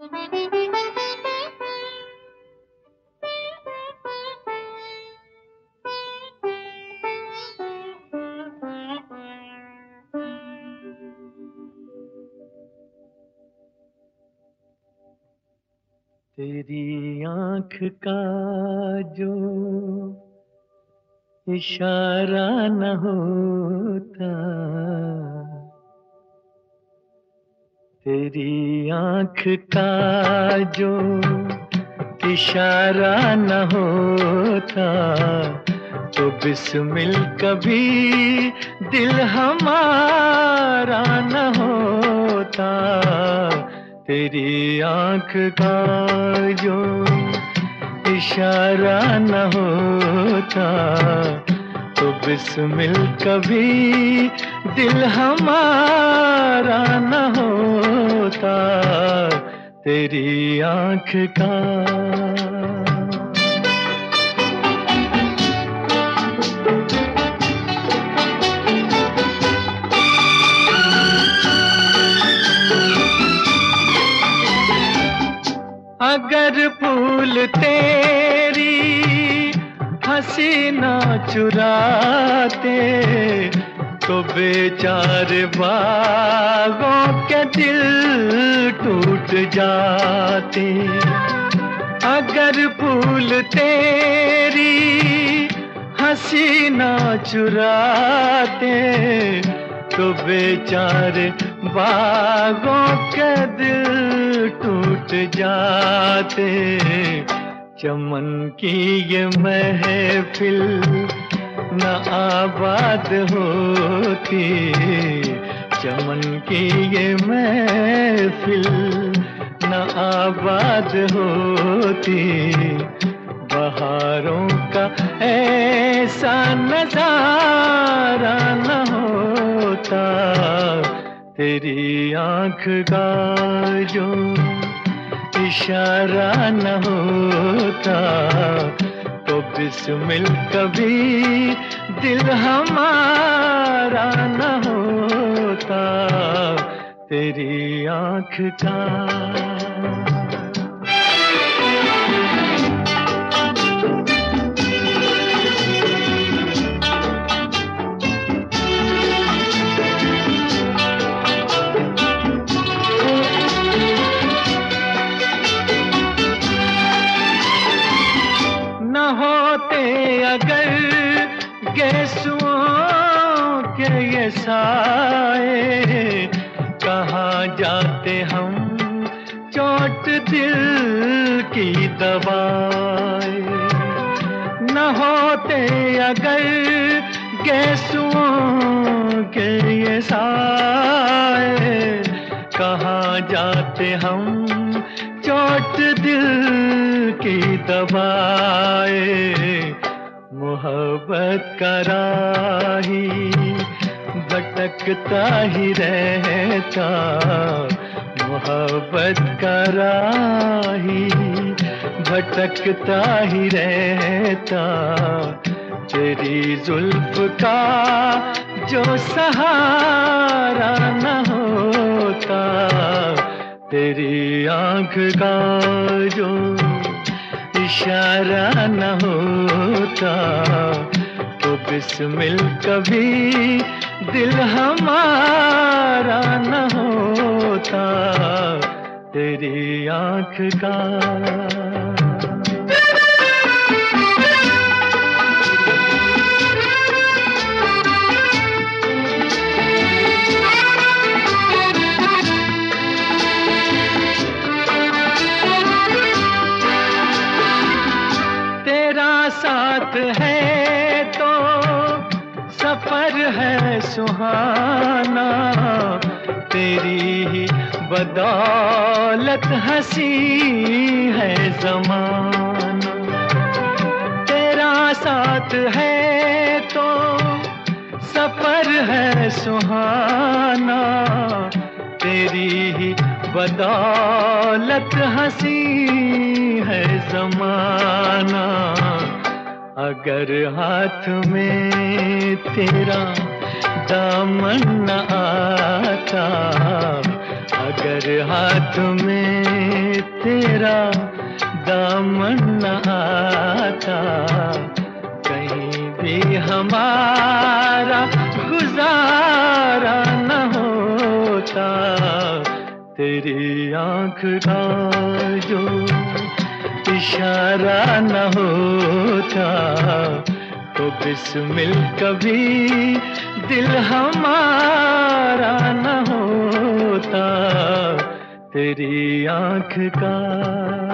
तेरी आँख का जो इशारा न होता, तेरी आँख का जो इशारा न होता, तो बिस्मिल कभी दिल हमारा न होता। तेरी आँख का जो इशारा न होता, तो बिस्मिल कभी दिल हमारा न होता। तेरी आँख का अगर फूल तेरी हंसी ना चुराते, तो बेचारे बागों के दिल टूट जाते। अगर फूल तेरी हंसी ना चुराते, तो बेचारे बागों के दिल टूट जाते। चमन की ये महफिल न आबाद होती, चमन की ये महफिल न आबाद होती। बहारों का ऐसा नजारा न होता। तेरी आँख का जो इशारा न होता, तो बिस्मिल कभी दिल हमारा न होता। तेरी आँख का अगर गेसुओं के ये साए, कहाँ जाते हम चोट दिल की दवाए। न होते अगर गेसुओं के ये साए, कहाँ जाते हम चोट दिल की दबाए। मोहब्बत का राही भटकता ही रहता, मोहब्बत का राही भटकता ही रहता। तेरी जुल्फ का जो सहारा न होता, तेरी आँख का जो इशारा न होता, तो बिस्मिल कभी दिल हमारा न होता। तेरी आँख का साथ है तो सफर है सुहाना, तेरी ही बदौलत हंसी है ज़माना। तेरा साथ है तो सफर है सुहाना, तेरी ही बदौलत हंसी है ज़माना। अगर हाथ में तेरा दामन न आता, अगर हाथ में तेरा दामन न आता, कहीं भी हमारा गुजारा न होता। तेरी आँख का जो इशारा न होता, तो बिस्मिल कभी दिल हमारा न होता। तेरी आँख का